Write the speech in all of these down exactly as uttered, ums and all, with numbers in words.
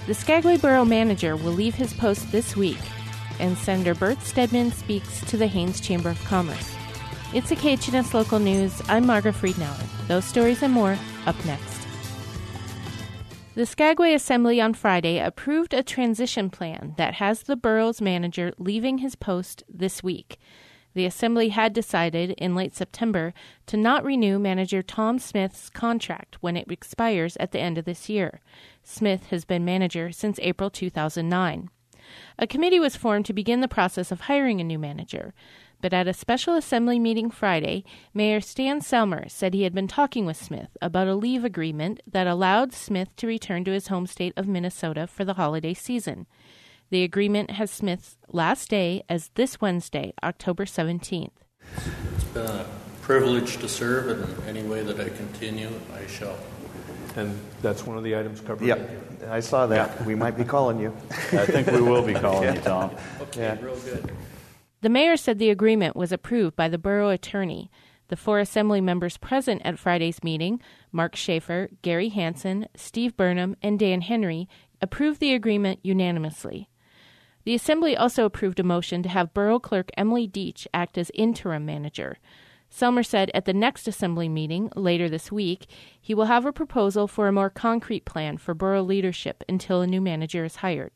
The Skagway Borough manager will leave his post this week, and Senator Bert Stedman speaks to the Haines Chamber of Commerce. It's a K H N S Local News. I'm Margaret Friedenauer. Those stories and more up next. The Skagway Assembly on Friday approved a transition plan that has the borough's manager leaving his post this week. The Assembly had decided in late September to not renew manager Tom Smith's contract when it expires at the end of this year. Smith has been manager since April two thousand nine. A committee was formed to begin the process of hiring a new manager. But at a special Assembly meeting Friday, Mayor Stan Selmer said he had been talking with Smith about a leave agreement that allowed Smith to return to his home state of Minnesota for the holiday season. The agreement has Smith's last day as this Wednesday, October seventeenth. It's been a privilege to serve, and any way that I continue, I shall. And that's one of the items covered? Yep, I saw that. Yeah. We might be calling you. I think we will be calling yeah. you, Tom. Okay, yeah. real good. The mayor said the agreement was approved by the borough attorney. The four assembly members present at Friday's meeting, Mark Schaefer, Gary Hansen, Steve Burnham, and Dan Henry, approved the agreement unanimously. The assembly also approved a motion to have borough clerk Emily Deach act as interim manager. Selmer said at the next assembly meeting, later this week, he will have a proposal for a more concrete plan for borough leadership until a new manager is hired.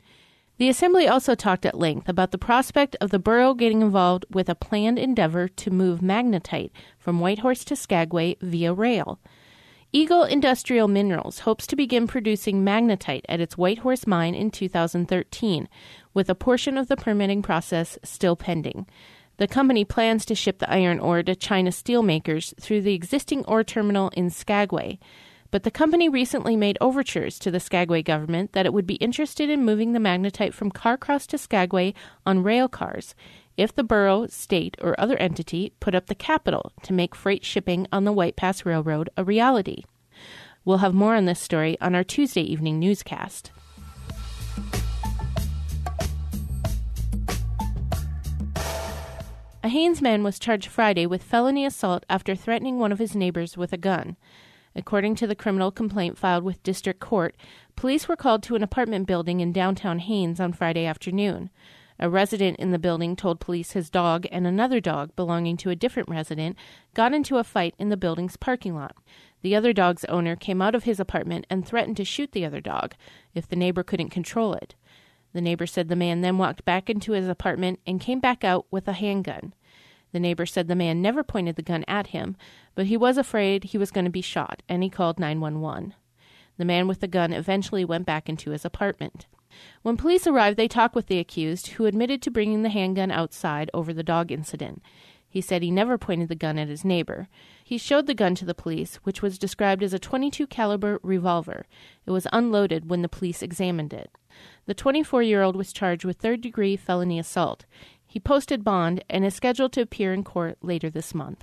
The Assembly also talked at length about the prospect of the borough getting involved with a planned endeavor to move magnetite from Whitehorse to Skagway via rail. Eagle Industrial Minerals hopes to begin producing magnetite at its Whitehorse mine in two thousand thirteen, with a portion of the permitting process still pending. The company plans to ship the iron ore to China steelmakers through the existing ore terminal in Skagway. But the company recently made overtures to the Skagway government that it would be interested in moving the magnetite from Carcross to Skagway on rail cars if the borough, state, or other entity put up the capital to make freight shipping on the White Pass Railroad a reality. We'll have more on this story on our Tuesday evening newscast. A Haines man was charged Friday with felony assault after threatening one of his neighbors with a gun. According to the criminal complaint filed with District Court, police were called to an apartment building in downtown Haines on Friday afternoon. A resident in the building told police his dog and another dog belonging to a different resident got into a fight in the building's parking lot. The other dog's owner came out of his apartment and threatened to shoot the other dog if the neighbor couldn't control it. The neighbor said the man then walked back into his apartment and came back out with a handgun. The neighbor said the man never pointed the gun at him, but he was afraid he was going to be shot, and he called nine one one. The man with the gun eventually went back into his apartment. When police arrived, they talked with the accused, who admitted to bringing the handgun outside over the dog incident. He said he never pointed the gun at his neighbor. He showed the gun to the police, which was described as a twenty-two caliber revolver. It was unloaded when the police examined it. The twenty-four-year-old was charged with third-degree felony assault. He posted bond and is scheduled to appear in court later this month.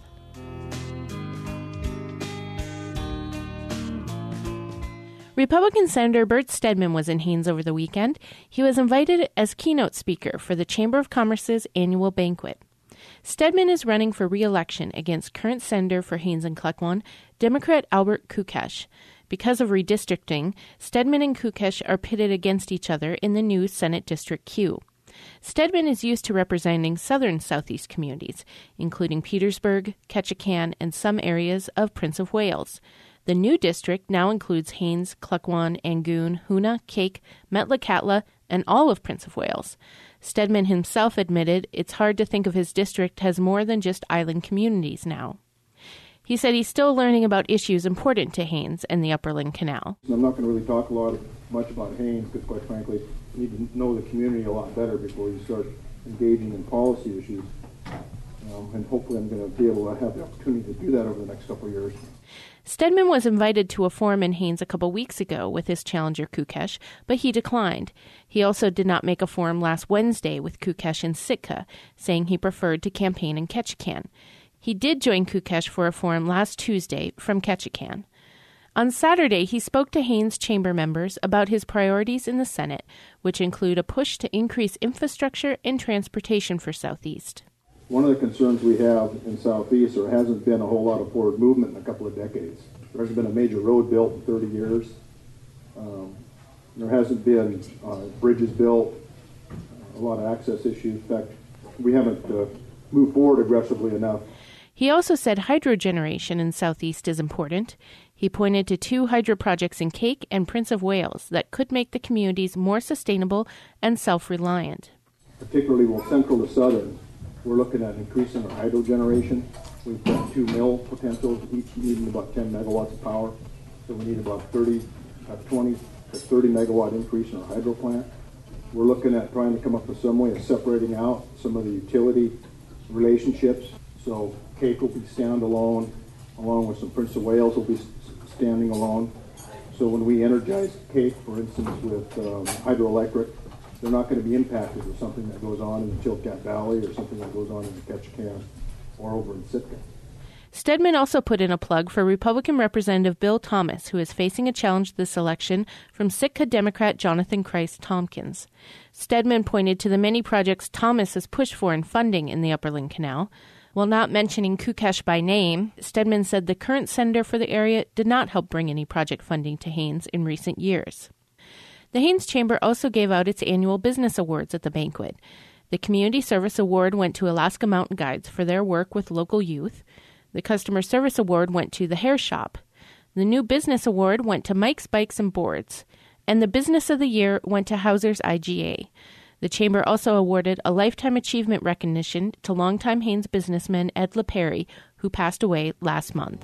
Republican Senator Bert Stedman was in Haines over the weekend. He was invited as keynote speaker for the Chamber of Commerce's annual banquet. Stedman is running for re-election against current Senator for Haines and Klukwan, Democrat Albert Kukesh. Because of redistricting, Stedman and Kukesh are pitted against each other in the new Senate District Q. Stedman is used to representing southern Southeast communities, including Petersburg, Ketchikan, and some areas of Prince of Wales. The new district now includes Haines, Klukwan, Angoon, Hoona, Cake, Metlakatla, and all of Prince of Wales. Stedman himself admitted it's hard to think of his district as more than just island communities now. He said he's still learning about issues important to Haines and the Upperland Canal. I'm not going to really talk a lot much about Haines because, quite frankly, you need to know the community a lot better before you start engaging in policy issues. Um, and hopefully I'm going to be able to have the opportunity to do that over the next couple of years. Stedman was invited to a forum in Haines a couple weeks ago with his challenger Kukesh, but he declined. He also did not make a forum last Wednesday with Kukesh in Sitka, saying he preferred to campaign in Ketchikan. He did join Kukesh for a forum last Tuesday from Ketchikan. On Saturday, he spoke to Haines chamber members about his priorities in the Senate, which include a push to increase infrastructure and transportation for Southeast. One of the concerns we have in Southeast, there hasn't been a whole lot of forward movement in a couple of decades. There hasn't been a major road built in thirty years. Um, There hasn't been uh, bridges built, uh, a lot of access issues. In fact, we haven't uh, moved forward aggressively enough. He also said hydrogeneration in Southeast is important. He pointed to two hydro projects in Cake and Prince of Wales that could make the communities more sustainable and self-reliant. Particularly, well, central to southern, we're looking at increasing our hydro generation. We've got two mill potentials, each needing about ten megawatts of power. So we need about thirty, uh, twenty to thirty megawatt increase in our hydro plant. We're looking at trying to come up with some way of separating out some of the utility relationships. So Cake will be standalone, along with some Prince of Wales will be standing alone. So when we energize Cake, for instance, with um, hydroelectric, they're not going to be impacted with something that goes on in the Chilkat Valley or something that goes on in the Ketchikan or over in Sitka. Stedman also put in a plug for Republican Representative Bill Thomas, who is facing a challenge this election from Sitka Democrat Jonathan Christ Tompkins. Stedman pointed to the many projects Thomas has pushed for in funding in the Upperland Canal. While not mentioning Kukesh by name, Stedman said the current senator for the area did not help bring any project funding to Haines in recent years. The Haines Chamber also gave out its annual business awards at the banquet. The Community Service Award went to Alaska Mountain Guides for their work with local youth. The Customer Service Award went to The Hair Shop. The New Business Award went to Mike's Bikes and Boards. And the Business of the Year went to Hauser's I G A. The Chamber also awarded a Lifetime Achievement recognition to longtime Haines businessman Ed LaPerry, who passed away last month.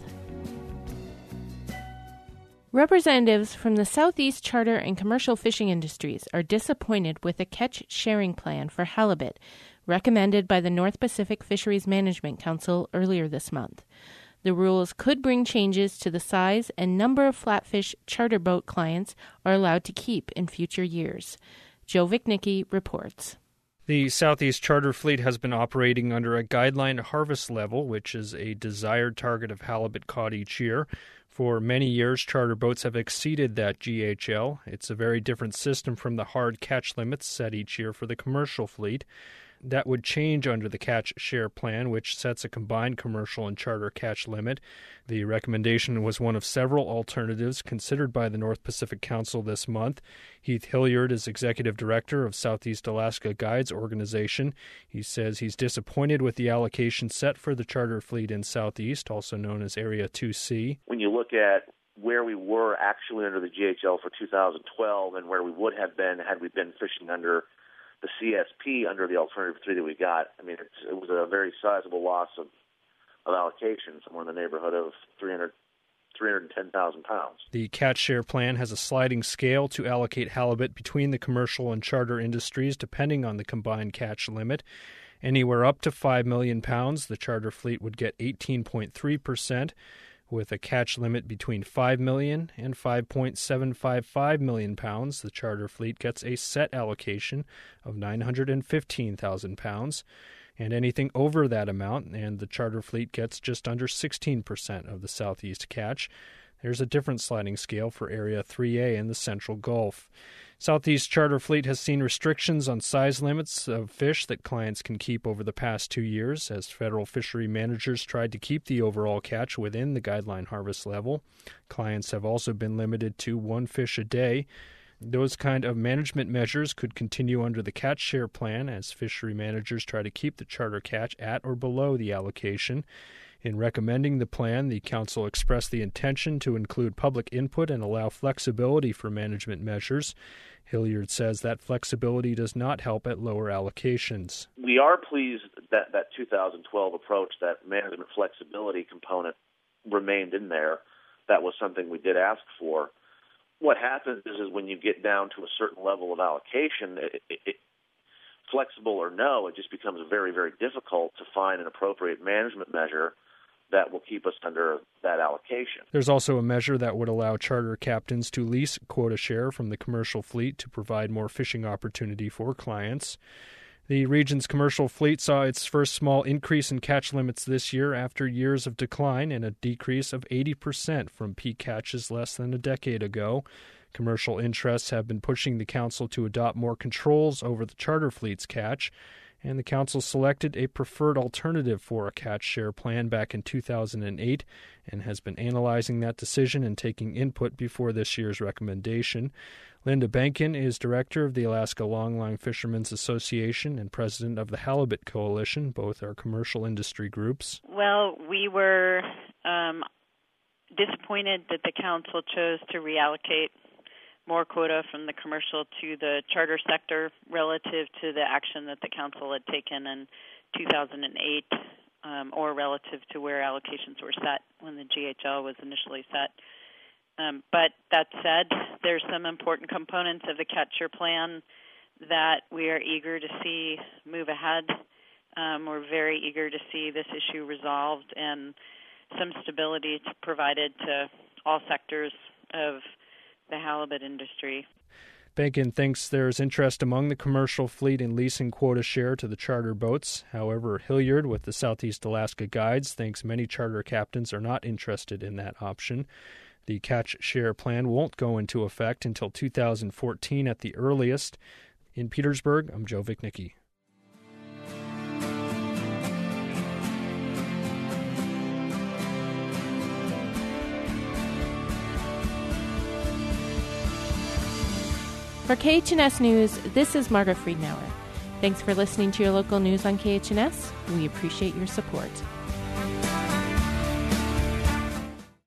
Representatives from the Southeast charter and commercial fishing industries are disappointed with a catch-sharing plan for halibut recommended by the North Pacific Fisheries Management Council earlier this month. The rules could bring changes to the size and number of flatfish charter boat clients are allowed to keep in future years. Joe Vichnicki reports. The Southeast Charter Fleet has been operating under a guideline harvest level, which is a desired target of halibut caught each year. For many years, charter boats have exceeded that G H L. It's a very different system from the hard catch limits set each year for the commercial fleet. That would change under the catch share plan, which sets a combined commercial and charter catch limit. The recommendation was one of several alternatives considered by the North Pacific Council this month. Heath Hilliard is executive director of Southeast Alaska Guides Organization. He says he's disappointed with the allocation set for the charter fleet in Southeast, also known as Area two C. When you look at where we were actually under the G H L for two thousand twelve and where we would have been had we been fishing under the C S P under the alternative three that we got, I mean, it's, it was a very sizable loss of, of allocation, somewhere in the neighborhood of three hundred, three hundred ten thousand pounds. The catch share plan has a sliding scale to allocate halibut between the commercial and charter industries depending on the combined catch limit. Anywhere up to five million pounds, the charter fleet would get eighteen point three percent. With a catch limit between five million and five point seven five five million pounds, the charter fleet gets a set allocation of nine hundred fifteen thousand pounds. And anything over that amount, and the charter fleet gets just under sixteen percent of the Southeast catch. There's a different sliding scale for Area three A in the Central Gulf. Southeast Charter Fleet has seen restrictions on size limits of fish that clients can keep over the past two years as federal fishery managers tried to keep the overall catch within the guideline harvest level. Clients have also been limited to one fish a day. Those kind of management measures could continue under the catch share plan as fishery managers try to keep the charter catch at or below the allocation. In recommending the plan, the Council expressed the intention to include public input and allow flexibility for management measures. Hilliard says that flexibility does not help at lower allocations. We are pleased that that two thousand twelve approach, that management flexibility component, remained in there. That was something we did ask for. What happens is, is when you get down to a certain level of allocation, it, it, it, flexible or no, it just becomes very, very difficult to find an appropriate management measure that will keep us under that allocation. There's also a measure that would allow charter captains to lease quota share from the commercial fleet to provide more fishing opportunity for clients. The region's commercial fleet saw its first small increase in catch limits this year after years of decline and a decrease of eighty percent from peak catches less than a decade ago. Commercial interests have been pushing the Council to adopt more controls over the charter fleet's catch, and the Council selected a preferred alternative for a catch share plan back in two thousand eight and has been analyzing that decision and taking input before this year's recommendation. Linda Benkin is director of the Alaska Longline Fishermen's Association and president of the Halibut Coalition. Both are commercial industry groups. Well, we were um, disappointed that the council chose to reallocate more quota from the commercial to the charter sector relative to the action that the council had taken in two thousand eight, um, or relative to where allocations were set when the G H L was initially set. Um, but that said, there's some important components of the catch-share plan that we are eager to see move ahead. Um, we're very eager to see this issue resolved and some stability provided to all sectors of the halibut industry. Benkin thinks there's interest among the commercial fleet in leasing quota share to the charter boats. However, Hilliard with the Southeast Alaska Guides thinks many charter captains are not interested in that option. The catch share plan won't go into effect until two thousand fourteen at the earliest. In Petersburg, I'm Joe Vichnicki. For K H N S News, this is Margaret Friedenauer. Thanks for listening to your local news on K H N S. We appreciate your support.